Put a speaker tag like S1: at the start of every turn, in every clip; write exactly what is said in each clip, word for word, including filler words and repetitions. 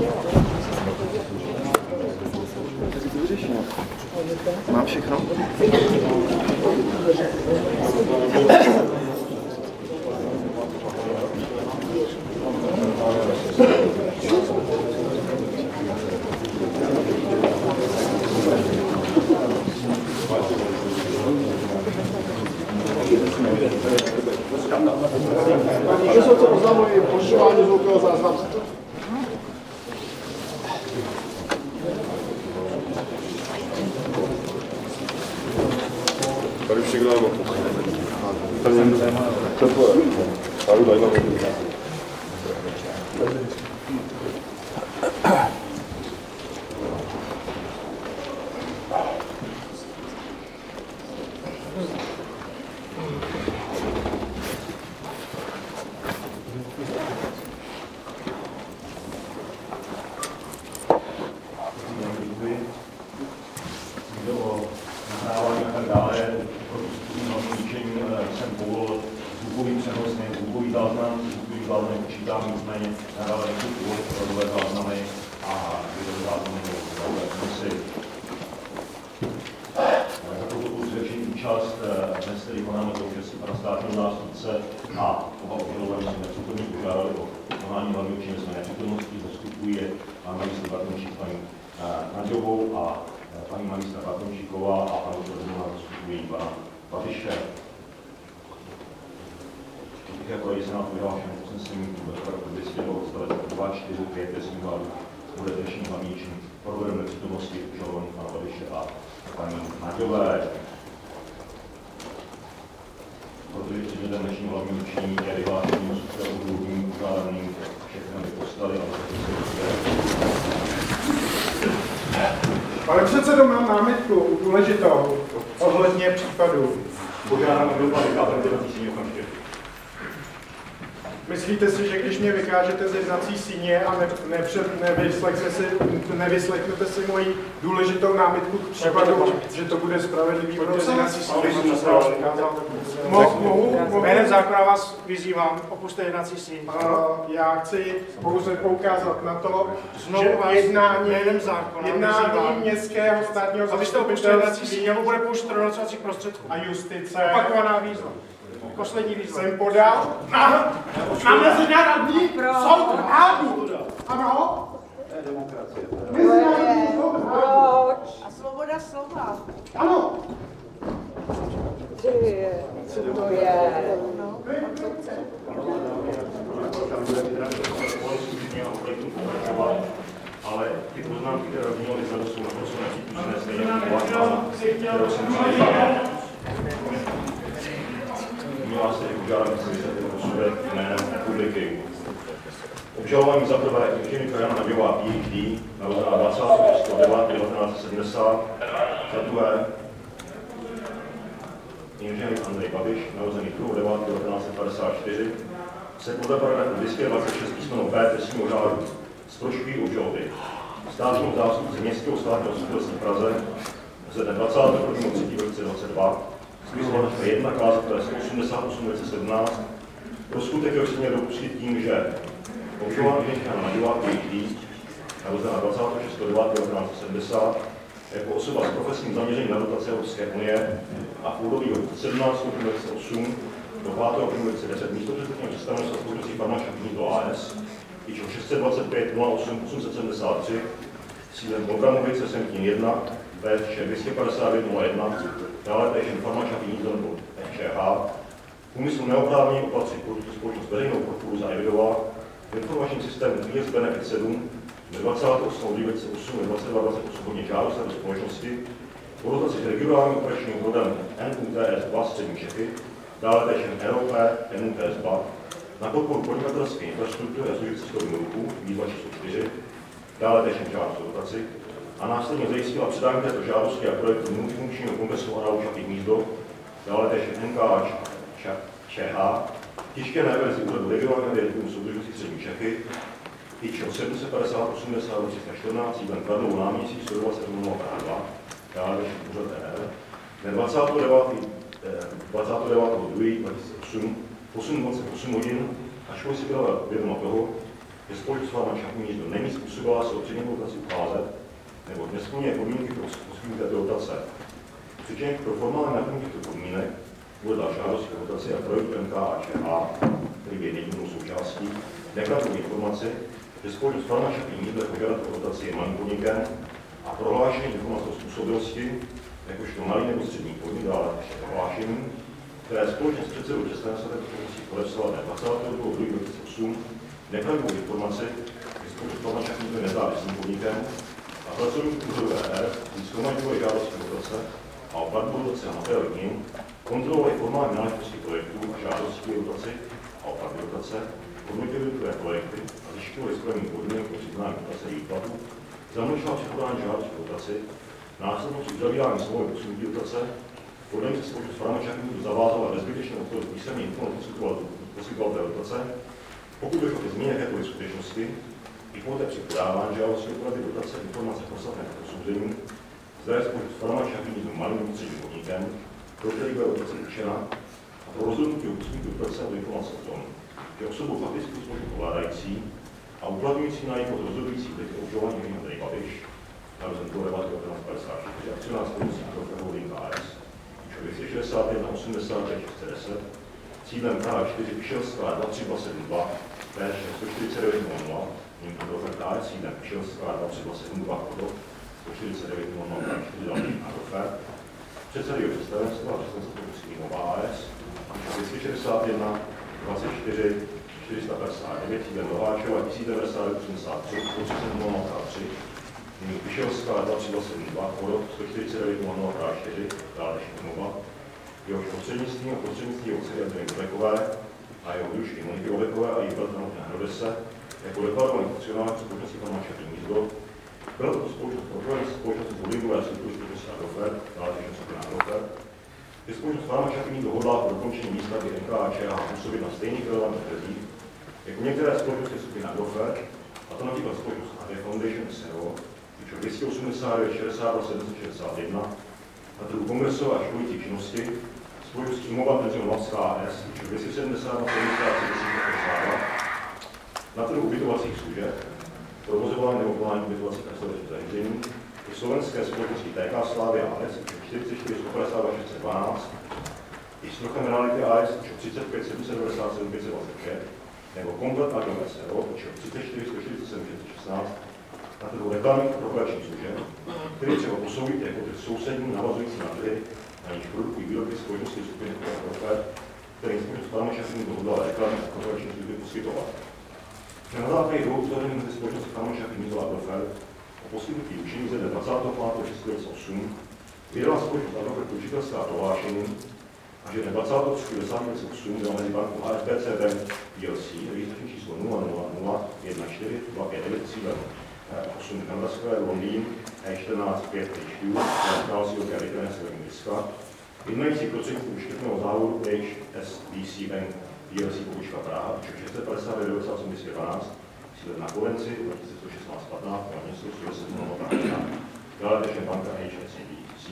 S1: Mám všechno?
S2: Pane soudce, oznamuji porušování zvukového záznamu.
S3: Tady všechno mám. Tady mám to tvoje. Tady daj mám.
S2: Pane předsedo, mám námitku důležitou ohledně případu.
S4: Požádám, kdo pan vykázat jednací síně okamžitě.
S2: Myslíte si, že když mě vykážete z jednací síně a ne, nepřed, nevyslechne si, nevyslechnete si moji důležitou námitku k případu, že to bude spravedlivý proces? Mohu?
S5: Jménem zákona vás vyzývám, opuste jednací síň.
S2: Já chci pouze poukázat na to,
S5: Znovu
S2: že
S5: vás
S2: jednání,
S5: jménem zákona
S2: jednání
S5: vyzývám,
S2: městského státního
S5: abyste opustili jednací síň, nebo bude
S2: zastupitelství
S5: použít donocovacích prostředků.
S2: a justice.
S5: Opakovaná výzva. Poslední výzva.
S2: Jsem podal na, na mezinárodní soud hádu. Ano?
S3: To je demokracie.
S2: Mezinárodní soud hádu.
S6: A svoboda slova.
S2: Ano.
S6: Ty, co to je? No.
S4: Ale ty poznámky, které rovněho vyzadu, jsou naprosto nepřípustné, stejně jako kterou jsem přišel. Měla se požádat, aby se vysvětlil posudek jménem republiky. Obžalování za prvé inženýrka Jana Naďová P H D, narozená dvacátého šestého devátého devatenáct set sedmdesát, za druhé inženýr Andrej Babiš, narozený druhého devátého devatenáct set padesát čtyři, se podle paragrafu dvě stě dvacet šest písmeno P trestního řádu zprošťují obžaloby státního zástupce Městského státního zastupitelství v Praze ze dne dvacátého prvního třetího dva tisíce dvacet dva spisovat jedna káza sto osmdesát osm dvacet sedmnáct pro skutek, který se měl dopustit tím, že obžalovaná inženýrka Naďová P H D, narozená dvacátého šestého devátého devatenáct set sedmdesát, jako osoba s profesním zaměřením na dotace Evropské unie a v údobí od sedmnáctého dvacet osm do pátého dvacet deset místo předsedkyně představenstva společnosti Farmář Hnízdo A S, číslo šest set dvacet pět nula osm osm set sedmdesát tři, sídlem Obramovice Semtín jedna, P Č dvě stě padesát devět nula jedna, dále též Farmář Hnízdo nebo F Č H, úmyslu neoprávnění opatřit proti společnost veřejnou podporu zaevidovala v informačním systému V S Benefit sedm dvacátého osmého dvacet osm dvacet dva dvacet osm hodně žádost do společnosti o dotaci regionálního operačního programu N U T S dva Střední Čechy, dále též N O P N U T S dva na podporu podnikatelské infrastruktury a služeb cestovního ruchu, výzva číslo čtyři, dále též žádost o dotaci a následně zajistila předání této žádosti a projektu multifunkčního komplexu areálu Čapí hnízdo, dále též N K A Č H, tištěné verzi úřadu regionálního ředitele soudržnosti Střední Čechy, číslo sedm set padesát osmdesát tři sta čtrnáct, sídlem Karlovo náměstí sto dvacet nula dva, dále též úřad E R, dne dvacátého devátého druhého dva tisíce osm, osm dvacet osm hodin, ačkoliv si byla vědoma toho, že společnost farmačka hnízdo není způsobila se o předmětnou dotaci ucházet, nebo nesplňuje podmínky pro poskytnutí této dotace. Přičemž pro formální naplnění těchto podmínek uvedla žádost o dotaci a projekt N K A Č H, který je nedílnou součástí, nekladnou informaci, že společnost farmačka hnízdo požádat o dotaci je malým podnikem a prohlášení informace o způsobilosti, jakožto malý nebo střední podnik, dále prohlášení, které společně s předsedou České národní banky podepsala dne dvacátého druhého ledna dva tisíce osm, nekladnou informaci, že společnost farmačka hnízdo je nezávislým podnikem a pracovník úřadu V R zkoumali žádosti o dotace a o platbu dotace na materiál k nim, kontrolovali formální náležitosti projektů a žádostí o dotaci a o platbu dotace, hodnotili jednotlivé projekty a zjišťovali splnění podmínek pro přiznání dotace a výplatu, zamlčoval při podání žádosti o dotaci, následně při uzavírání smlouvy poskytnutí dotace, podle nich se společnost farmačka hnízdo zavázala bezbytečně odpovědět písemně informace poskytovatele dotace, pokud došlo ke změně jakékoliv skutečnosti, i poté při podávání žádosti o platby dotace informace podstatné k posouzení, zda je společnost farmačka hnízdo malým nebo středním podnikem, pro který bude dotace určena, a pro rozhodnutí o poskytnutí dotace o informace o tom, že osobou faktickou společnost ovládající a uplatňující na jeho rozhodující vliv obžalovaní Jiří Andrej Babiš, na rozhodnutí devatenáct padesát čtyři, akcionář společnosti Agrofert Holding A S, dvě stě šedesát jedna osmdesát šest deset, cílem K čtyři Pišelská dva tři dva sedm dva, P sto čtyřicet devět nula nula, ním Agrofert A S, cílem Pišelská dva tři dva sedm dva, sto čtyřicet devět nula nula, čtyři další Agrofert, předsedy představenstva představenstva Nova A S, dvě stě šedesát jedna dvacet čtyři čtyři sta padesát devět, cílem Nováčova tisíc devadesát devět osmdesát tři, sto třicet nula nula tři, nyní Pišelská dva tři dva sedm dva, Korot sto čtyřicet devět nula nula čtyři, dále Nova, jehož prostřednictvím a prostřednictvím jeho dcery Andreje Bobekové a jeho výušky Moniky Bobekové a její bratr Martina Hrodese, jako deklarovaný akcionář společnosti farmačka hnízdo, byla tato společnost propojená s společností holdingové struktury společnosti Agrofert, dále skupina Agrofert, že společnost farmačka hnízdo hodlá pro dokončení výstavby N K A Č H působit na stejných relevantních trzích, jako některé společnosti skupiny Agrofert, a to například společnost A D Foundation S R O, výčo dvě stě osmdesát devět šedesát dva sedm set šedesát jedna, na trhu kongresové a školící činnosti, společnost Imova Penzion Labs K S, výčo dvě stě sedmdesát dva sedmdesát tři padesát dva, na trhu ubytovacích služeb, provozování nebo konání ubytovacích a restauračních zařízení, i slovenské společnosti T K Slavia A S, čtyřicet čtyři sto padesát dva šest set dvanáct, i Strochem Reality A S, třicet pět sedm set devadesát sedm pět set dvacet pět, nebo Komplet Agro S R O, třicet čtyři sto čtyřicet sedm šest set šestnáct, na trhu reklamních a propagačních služeb, který třeba posoudit jako trh sousední navazující na trhy, na níž produkují výrobky společnosti skupiny Agrofert, kterým společnost farmačka hnízdo dohodla reklamní a propagační služby poskytovat. Na základě dvou uzavření mezi společností farmačka hnízdo a Agrofert o poskytnutí učení ze dne dvacátého pátého šestého dva tisíce osm vydala společnost Agrofert učitelská prohlášení a že dne dvacátého třetího desátého dva tisíce osm byla mezi bankou H S B C Bank P L C registrační číslo nula nula nula jedna čtyři dva pět devět cílem osm Canada Square, Londýn, E čtrnáct pět H Q, nachází do Gary Severní Jiska, jednající prostřednictvím štětného závodu H S B C Bank P L C pobočka Praha, šest set padesát devět devadesát osm dvě stě dvanáct, cílem na Kolenci dva tisíce sto šestnáct patnáct, na město sto deset nula nula, dále Dnešní banka H S B C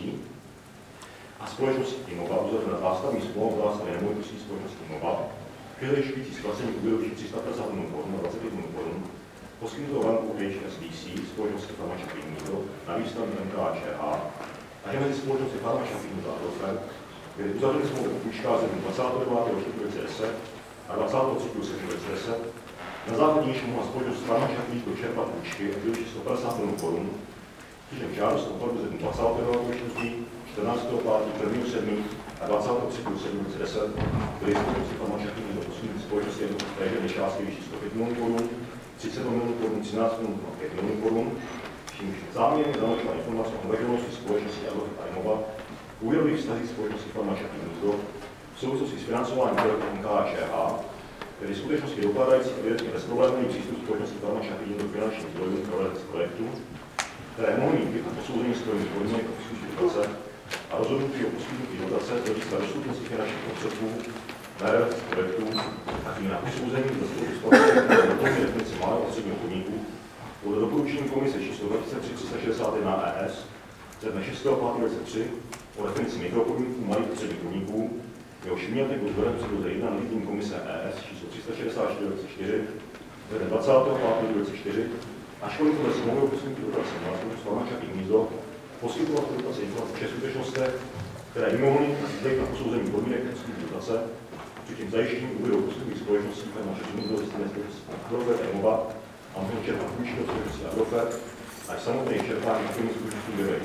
S4: a společnost Imova uzavřena zástavní smlouva v zástavě nemovitostí společnosti Imova, přezajišťující splacení úvěru tři sta padesát milionů korun a dvacet pět milionů korun, poskytnutou banku H S B C, společnosti farmačka hnízdo, na výstavbu N K A Č H, a že mezi společnosti farmačka hnízdo a Agrofert byly uzavřeny smlouvy o půjčkách ze dne dvacátého devátého čtvrtého dva tisíce deset a dvacátého třetího srpna dva tisíce deset, na základě níž mohla společnost farmačka hnízdo čerpat půjčky o výši sto padesát milionů korun, přičemž žádost o platbu ze dne dvacátého devátého čtvrtého čtrnáctého pátého prvního sedmého a dvacátého třetího sedmého dva tisíce deset byly společnosti farmačka hnízdo poskytnuty společnosti jednotlivé částky výši sto pět milionů korun, třicet milionů korun, třináct milionů a pět milionů korun, čímž záměrně zamlčila informace o angažovanosti společnosti Agrofert a Imova, úvěrových vztazích společnosti farmačka hnízdo v souvislosti s financováním projektu N K A Č H, tedy skutečnosti dokládající evidentně bezproblémový přístup společnosti farmačka hnízdo k finančním zdrojům pro realizaci projektu, které mohou mít vliv na posouzení strojních podmínek o poskytnutí dotace a rozhodnutí o poskytnutí dotace z hlediska dostupnosti finančních prostředků na realizaci projektů a tím na posouzení dostupnosti společnosti definice malého a středního podniku podle doporučení komise číslo dva tisíce tři sta šedesát jedna E S ze dne šestého pátého dva tisíce tři o definici mikropodniků, malých a středních podniků, jehož výmětek byl vzhledem předloze jedna na lítní komise E S číslo tři sta šedesát čtyři dva tisíce čtyři Dne dvacátého pátého dvacet čtyři ačkoliv podle smlouvy o poskytnutí dotace na společnost Farmačky Hnízdo poskytovat dotace informace o skutečnostech, které mimovolně vzdějí na posouzení podmínek poskytnutí dotace, přičemž zajištění úvěru poskytnutých společností Farmačky Hnízdo ze strany společnosti Agrofert Emova a možnost čerpat půjčky od společnosti Agrofert až samotné čerpání aktivních skutečností vyvejít.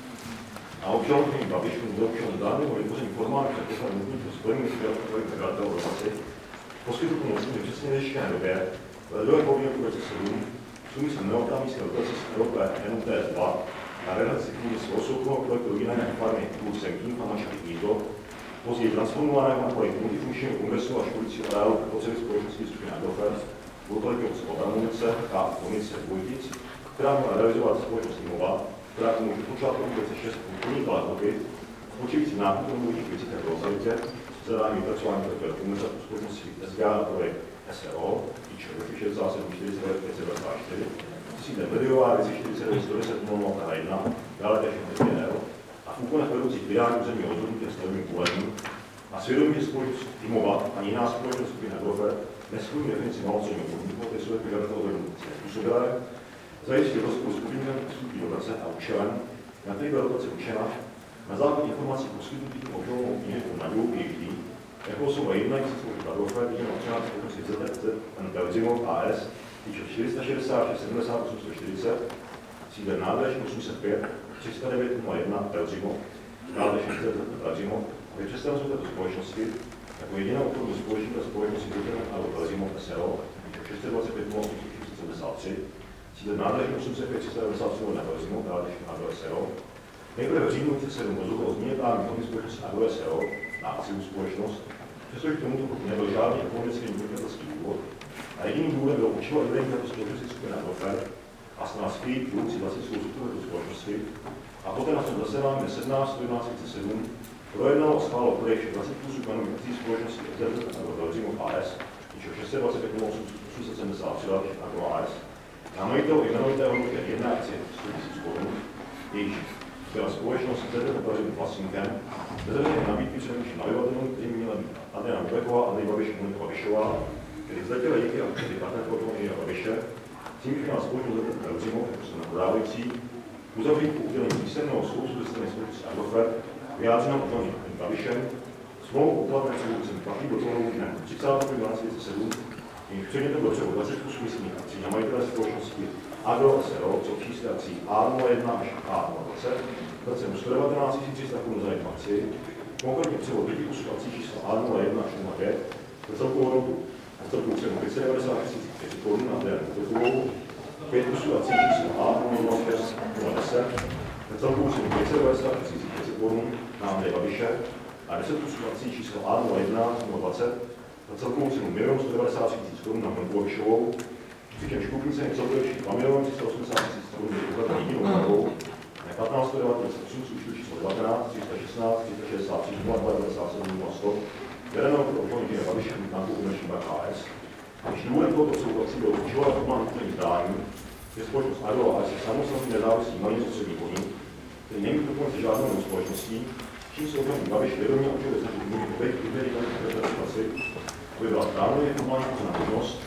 S4: A obžalovaný Babiš za účelem zdárného vytvoření formálních předpoklad nutných pro spojení s žadatelů dotaci poskytl pomocní v přesně vyštěné době v ledové polovině roku dvacet sedm s úmyslem neoprávnické dotace z R O P N U T S dva na realizaci svého soukromého projektu rodinné farmy Klusenky Farmačky Hnízdo, později transformovaného na projekt multifunkčního kongresu a školícího areálu pro potřeby společnosti skupiny Agrofert v lokalitě obce Obramovice a Komice Vojtic, která měla realizovat společnost Imova, která k tomu už počátku roku dvacet šest podnikala kroky, spočívající nákup nemovitých věcí této lokalitě, zadání vypracování projektu dokumentace pro společnosti S G A na projekt S R O, píče šedesát sedm čtyřicet devět pět set devadesát čtyři, sídlem Bedejová, věci čtyřicet devět sto deset nula nula jedna, dále též N a v úkonech vedoucích vydání územního rozhodnutí a stavebním povolením a svědomí, že společnost Imova ani jiná společnost skupiny Agrofert nesplní definici malostředního podniku, které jsou jako žadatel rozhodnutí způsobilé, zajistit rozpor s podmínkami poskytnutí dotace a účelem, na který byla dotace určena, na základě informací poskytnutých obžalovanou inženýrkou Naďou P H D, jako osoba jednající společnost Agrofert, jedinou občaná společnosti Z T C N Telzimov A S, týče čtyři šest šest sedmdesát osm sto čtyřicet, sídlem nádraží osm set pět tři sta devět nula jedna Telzimov, nádraží šest set Telzimov, a je představenou této společnosti jako jediná obchodní společnost a společnosti Telzimov a Telzimov S R O, šest set dvacet pět nula osm sto sedmdesát tři, sídlem nádraží osm set pět tři sta devadesát tři nula Telzimov, nádraží Agro S R O. Nejprve v říjnu dvacet sedm rozhodl o změně právní formy společnosti Agro S R O na akciovou společnost, přestože k tomuto nebyl žádný ekonomický podnikatelský důvod a jediným důvodem bylo účelové vedení této společnosti skupiny Agrofert a snaha skrýt budoucí vlastnickou strukturu této společnosti a poté na svém zasedání dne sedmnáctého jedenáctého dvacet sedm projednalo a schválilo prodej všech dvacet kusů kmenových akcií společnosti Z T C Agro Telzimov A S, týče šest set dvacet pět nula osm sto sedmdesát tři Agro A S, na majitele jmenovité hodnotě jedna akcie sto tisíc korun, jejíž byla společnost Z T C Agro vlastníkem, bezveřejné nabídky především nabyvatelům, kterými měla být Adriana Mubeková, Andrej Babiš a Monika Babišová, kdy vzletěla díky aktivity partnerky Andreje Babiše, tím, že měla společnost Z T C Telzimov, jako se prodávající, uzavřít po udělení písemného souhlasu ze strany společnosti Agrofert, vyjádřenou Andrejem Babišem, smlouvu o platné převodci platí dotolovou dne třicátého prvního dvanáctého dvacet sedm, jejímž předmětem byl převod dvacet kusů místních akcí na majitele společnosti Agro S R O, co čísle akcí A nula jedna až A nula dvacet, za cenu sto devatenáct tisíc tři sta korun za jednu akci, konkrétně převod pěti kusů akcí číslo A nula jedna až nula pět, za celkovou hodnotu a celkovou cenu pět set devadesát tisíc pět set korun na Adrianu Mubekovou, pět kusů akcí číslo A nula nula šest nula deset, za celkovou cenu pět set devadesát tisíc pět set korun na Andreje Babiše a deset kusů akcí číslo A nula jedna nula dvacet, za celkovou cenu milion sto devadesát tisíc korun na Moniku Babišovou, přičemž kupní ceny celkově dva miliony tři sta osmdesát tisíc korun je ukladná jedinou kmenovou, na patnáctého devátého dvacet osm s účtu číslo devatenáct tři sta šestnáct tři sta šedesát tři nula dva devadesát sedm nula sto, vedenou pro obchodní Andreje Babiše Banku Komerční bank A S. Když důvodem tohoto souhlasu bylo účelové formální plnění zdání, že společnost Agro A S je samostatný nezávislý malý střední podnik, který není dokonce žádnou společností, čím se obchodní Babiš vědomě učil ve snaží podmínky obejít kritérii interpretaci, aby byla právě formální poznatnost,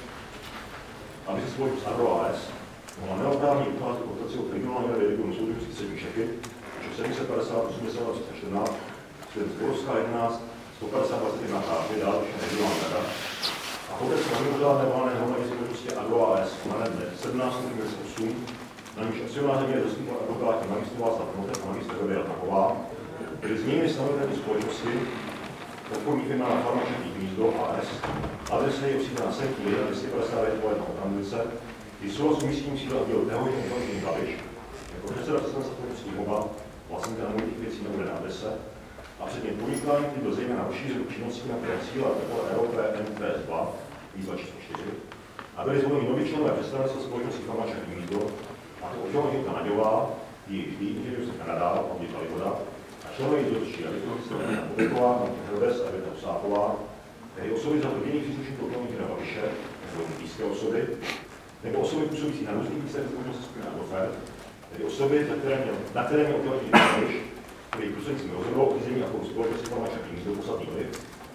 S4: aby se společnost Agro A S mohla neoprávně ucházet kotaci od regionálního regionu soudružství střední Čechy, až sedm set padesát osmdesát tři sta čtrnáct, svět Zborovská jedenáct, sto padesát dvacet jedna K P, dále ještě regionální rada. A poté se mimořádné valné hromadě společnosti Agro A S konané dne sedmnáctého dvacet osm, na nímž akcionáři měli zastupovat advokáti magistr Václav Knotek a magistr Gabriela Taková, byli z nimi stanoveny této společnosti obchodní firma na Farmačky Hnízdo A S, adresa je osídlena Senky jedna dvě stě padesát devět jedna Okamlice, kdy souhlas s umístěním sídla byl téhož Andrej Babiš, jako předseda představenstva společnosti Imova, vlastníka nemovitých věcí na uvedené adrese, a předmět podnikání, který byl zejména rozšířen činností na cíle R O P N T S dva, výzva číslo čtyři, a byli zvoleni noví členové představenstva společnosti Farmačky Hnízdo, a to obžalovaná Jirka Naďová, P H D, inženýrský kanadál, Ondřej Palivoda, a členové dozorčí rady Martina Mubeková, Martina Hrodes a Věta Usáková, tedy osoby za rodinných příslušníků Andreje Babiše, nebo blízké osoby, nebo osoby působící na různých místech společnosti skupiny Agrofert, tedy osoby, na které měl, na které měl obžalovaný Babiš, který prostřednictvím rozhodoval o řízení a společnosti Farmačky Hnízdo poslední vliv,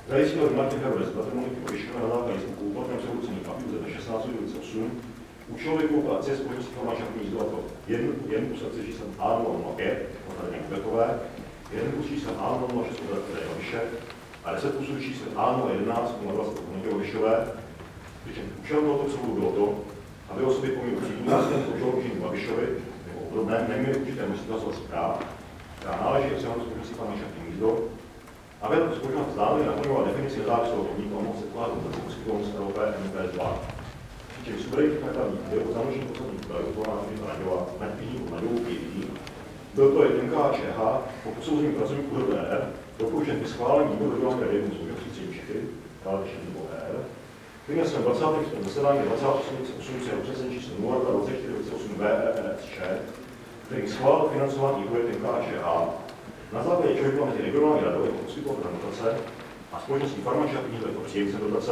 S4: Zajistil Martin Herbert z Patrimoniky Babišova na základě zvuku úplatného přehodnocení papíru ze šestnáct osm účelově kooperace společnosti Formáčák Hnízdo, a to jeden kus akce číslem A nula nula pět od Hradní Kubekové, jeden kus číslem A nula nula šest od Hradní Babiše a deset kusů číslem A nula jedenáct nula dvacet od Hradní Babišové. Přičemž účelem tohoto převodu bylo to, aby osoby poměru příjmu obžalobu Babišovi nebo obdobné neměly určité množství hlasovacích práv, která náleží akcionářů společnosti Formáčák Hnízdo, aby tato společnost zdánlivě naplňovala definici nezávislého podniku a mohl se pokládat dotaci poskytovanou z L O P M P S dva. Přičemž suverénní nakladní jde o založení posledních údajů Tomáše Naďova na knihu Naďovou P D. Byl to M K Č H po posouzení pracovníků D R, doporučen ke schválení výboru regionální rady společnosti tři čtyři, dále výbor R, který na svém dvacátém zasedání dvacátého osmého přesně číslo nula dva dvacet čtyři dvacet osm V R R S Č, který schválil financování projekt M K Č H na základě čeho byla mezi regionální radou jako poskytovatel dotace a společností Farmačák Hnízdo jako příjemce dotace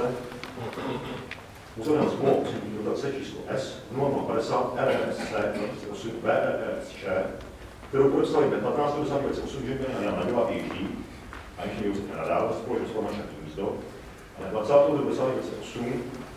S4: uzavřena smlouva poskytnutí dotace číslo S nula nula padesát R R S C dvacet osm V R R S Č, kterou podepsali dne patnáctého desátého dvacet osm inženýr Jan Naďová P H D a inženýr Josef Nadál, společnost Farmačák Hnízdo, a dne dvacátého desátého dvacet osm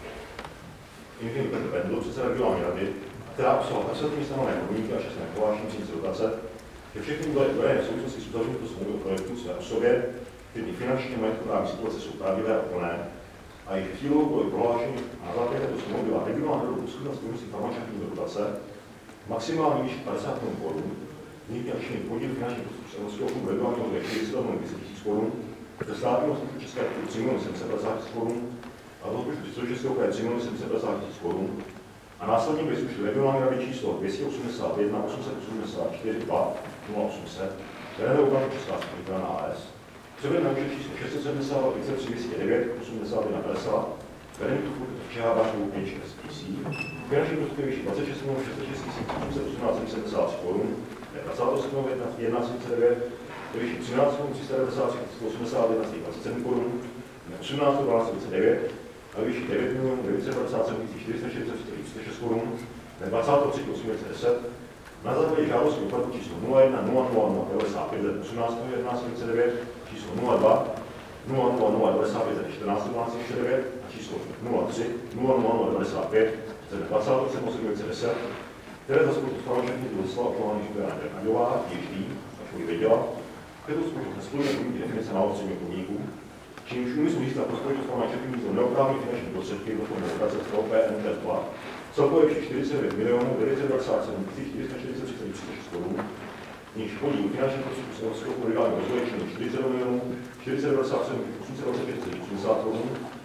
S4: inženýr Petr Bendl, předseda regionální rady, která obsahovala taksativní stanovené podmínky a čestné prohlášení příjemce dotace, že všechny údaje uvedené v souvislosti s uzavřením smlouvy o projektu své osobě, včetně finanční a majetkoprávní situace jsou pravdivé a plné, a jejich cílovou bylo prohlášení na základě této smlouvy byla regionální rada poskytovat společnosti Farmačák Hnízdo dotace maximální výši padesát milionů korun, vznikne roční podíl finančních prostředků z Evropského fondu regionálního rozvoje čtyřicet miliony dvě stě tisíc korun, ze státního rozpočtu České republiky tři miliony sedm set padesát tisíc korun a z rozpočtu Českého kraje tři miliony sedm set padesát tisíc korun. A následně by zrušili regionální rady číslo dvě stě osmdesát jedna osm set osmdesát čtyři dva nula osm set, které neopravdu Česká republika na A S, převede na účet číslo šest set sedmdesát dva třicet tři dvě stě devět osmdesát jedna padesát, vedení tu furt Č H Baškou H S P C, finanční prostředky výši dvacet šest milionů šest set šest tisíc osm set osmnáct sedmdesát tři korun, dvacátého sedmého ledna třicet devět, ve výši třináct milionů tři set devadesát tři tisíc osmdesát jedna dvacet sedm korun, osmnáctého dvanáctého dvacet devět, a výši devět milionů devět set devadesát sedm tisíc čtyři sta čtyřicet šest korun, dvacátého třetího osmého dvacet deset, na základě žádosti o platbu číslo nula jedna nula nula nula devadesát pět osmnáctého jedenáctého dvacet devět, číslo nula dva nula nula nula devadesát pět čtrnáctého dvanáctého dvacet devět a číslo nula tři nula nula nula devadesát pět dvacátého sedmého osmého dvacet deset, které za společnost Farmačák Hnízdo dostala obžalovaný inženýr Naďová P H D, až ji věděla, kterou společnost nesplňuje podmínky definice malého středního podniku, čímž úmysl získat pro společnost Farmačák Hnízdo neoprávněné finanční prostředky do fondu dotace z L O P M P S dva, celkově výši čtyřicet devět milionů devět set devadesát sedm tisíc čtyři sta čtyřicet tři celá třicet šest korun, níž podíl finančních prostředků z Evropského fondu regionálního rozvoje činí čtyřicet milionů čtyři sta devadesát sedm tisíc osm set dvacet pět celá osmdesát korun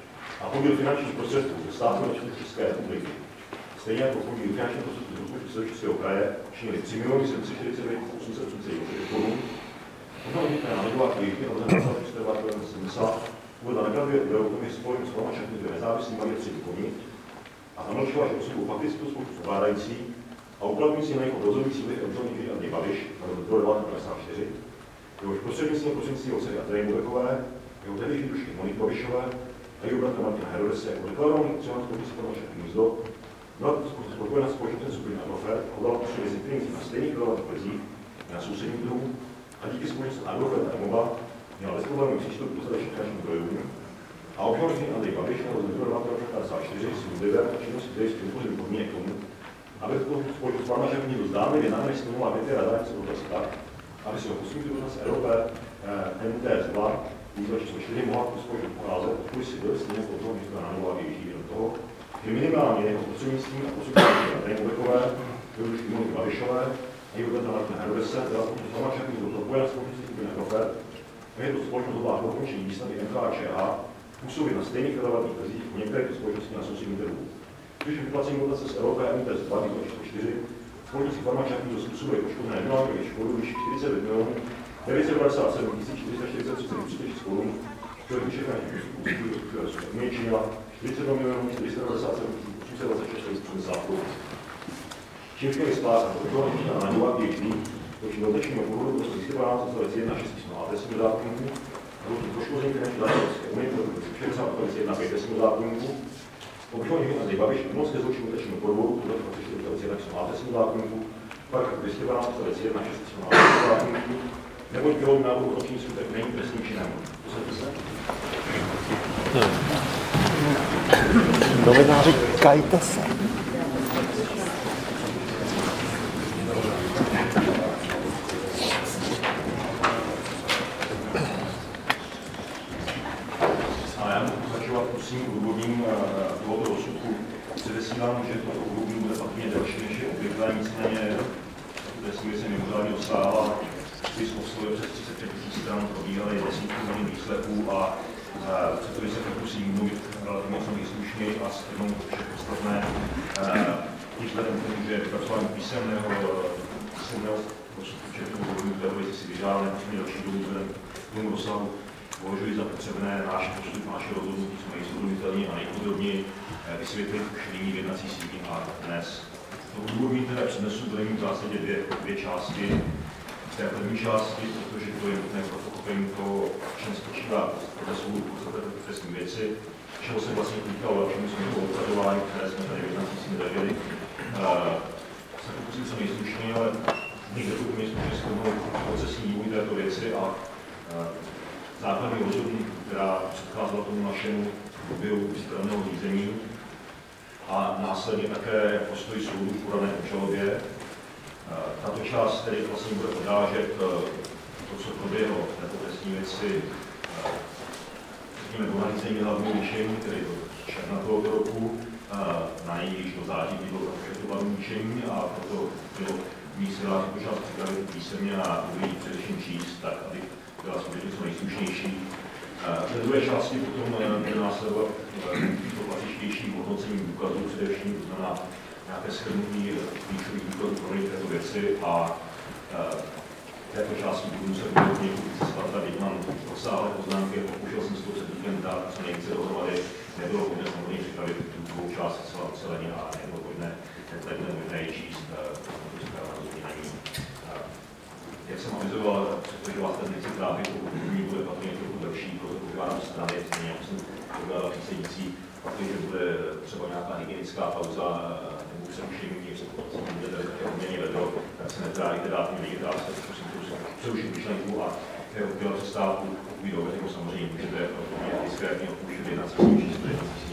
S4: a podíl finančních prostředků ze státního rozpočtu České republiky. Stejně jako podíl finančních prostředků z rozpočtu Středočeského kraje činili tři miliony sedm set čtyřicet devět tisíc osm set třicet pět korun. Možná některé Naďová P H D od dvacátého sedmého uvedla nekladlivě údajů o tom, že společnost Farmačák Hnízdo je nezávislý malý střední podnik a zamlčila, že osobu faktickou společnost ovládající a uplatňující na jeho rozhodující vliv obžalovaný Andrej Babiš na rok devatenáct padesát čtyři, jehož prostřednictvím prostřednictvím dcery Andreje Kubekové, jeho tehdejší družky Moniky Babišové a jeho bratra Martina Herodese jako deklarovaný akcionář společnosti Farmačák Hnízdo byla spokojena společností skupiny Agrofert a udala působit s některými na stejných relevantních trzích na sousedním trhu a díky společnosti Agrofert a Moba měla bezproblémový přístup k dostatečným finančním zdrojům a obžalovaný Andrej Babiš na rok devatenáct padesát čtyři si vybral a činnosti, které s vytvořili podmínek tomu, aby to společnost Farmačák Hnízdo zdánlivě námi smlouva a věty rada se dotace tak, aby si ho poskytli dotace L O P M P S dva výzva číslo čtyři mohla tu společnost pocházet, pokud si byl stejně potom, že to Naďová využít do toho, že minimálně jeho prostřednictvím a prostřednictvím Andreje Kubekové, využití Moniky Babišové a jeho bratra Martina Herodese, byla společnost Farmačák Hnízdo propojena společností skupiny Agrofert, a je to společnost hodlá po dokončení výstavby M K Č H působit na stejných relevantních trzích u některých společností na sousedním trhu. Když vyplacení dotace z L O P M P S dva číslo čtyři společnosti Farmačák Hnízdo způsobuje poškozené regionální škodu výši čtyřicet devět milionů devět set devadesát sedm tisíc čtyři sta čtyřicet tři celá třicet šest korun, což výše finančních prostředků činila čtyřicet dva milionů čtyři sta devadesát sedm tisíc osm set dvacet šest celá osmdesát korun. Čímž měli splácat obžalovaný na Naďová P H D proti dotačnímu pohodu do dvacet odstavec jedna šest tisíc trestního zákoníku a proti poškození finanční dávky Evropské unie proti šedesát odstavec jedna pět trestního zákoníku. Obžalovaný Andrej Babiš umocně zločinu dotačního podvodu podle dvacet čtyři odstavec jedna trestního zákoníku, pak dvě stě dvanáct odstavec jedna šest tisíc trestního zákoníku, neboť pilot návrhu útočný skutek není trestným činem.
S1: Novináři, kajte se.
S4: A já můžu pokračovat prosím úvodním tohoto rozsudku. Předesílám, že toto úvodní bude patrně delší než je obvyklé, nicméně trestní věc je mimořádně rozsáhlá. Spis oslovuje přes třicet pět tisíc stran, probíhaly desítky hodin výslechů a přesto se pokusím mluvit relativně co nejslušněji a shrnout vše podstatné. Tím vzhledem k tomu, že vypracování písemného písemného rozsudku četnou úvodní této věci si vyžádá nepochybně další dobu vzhledem k tomu rozsahu. Považuji za potřebné náš postup, naše rozhodnutí co nejsrozumitelněji a nejpodrobněji vysvětlit už nyní v jednací síni a dnes. To úvodní teda přednesu bude mít v zásadě dvě, dvě části. V té první části, protože to je nutné pro pochopení toho, v čem spočívá procesu trestní věci, čeho se vlastně týkalo a čemu jsme to odkazování, které jsme tady v jednací síni zažili. Se pokusím co nejslušněji, ale někde to úplně slušně shodnout procesní vývoj této věci a základní rozhodnutí, která předcházela tomu našemu průběhu přípravného řízení a následně také postoj soudu v podané obžalobě. Tato část tedy vlastně bude odrážet to, co proběhlo v této trestní věci, řekněme, do nařízení hlavního líčení, tedy do června tohoto roku, na nejvíc do září bylo to hlavní líčení a proto bylo mý silách tu část připravit písemně a druhý především číst, tak aby byla skutečně co nejslušnější. V té druhé části potom bude následovat to klasičtější hodnocení důkazů, především to znamená nějaké shrnutí klíčových důkazů pro této věci a v této části budu muset mluvit několik cestovat, tady mám rozsáhlé poznámky, pokušel jsem s tou setníkem dát co nejvíce dohromady, nebylo možné samozřejmě připravit tu druhou část celá uceleně a nebylo možné možné ji číst, protože zpráva rozhodně není. Jak jsem avizoval, přestože vás ten věci trápí, pokud první bude patrně trochu delší, proto pokládám strany, stejně jako jsem pokládal přísedící, protože bude třeba nějaká hygienická pauza nebo přerušení, něco se bude tady také odměně vedlo, tak se netrávíte dát mi digitál, tak prosím přerušit myšlenku a udělat přestávku, pokud jdou, jako samozřejmě můžete diskrétně opouštět jednací číslo jednací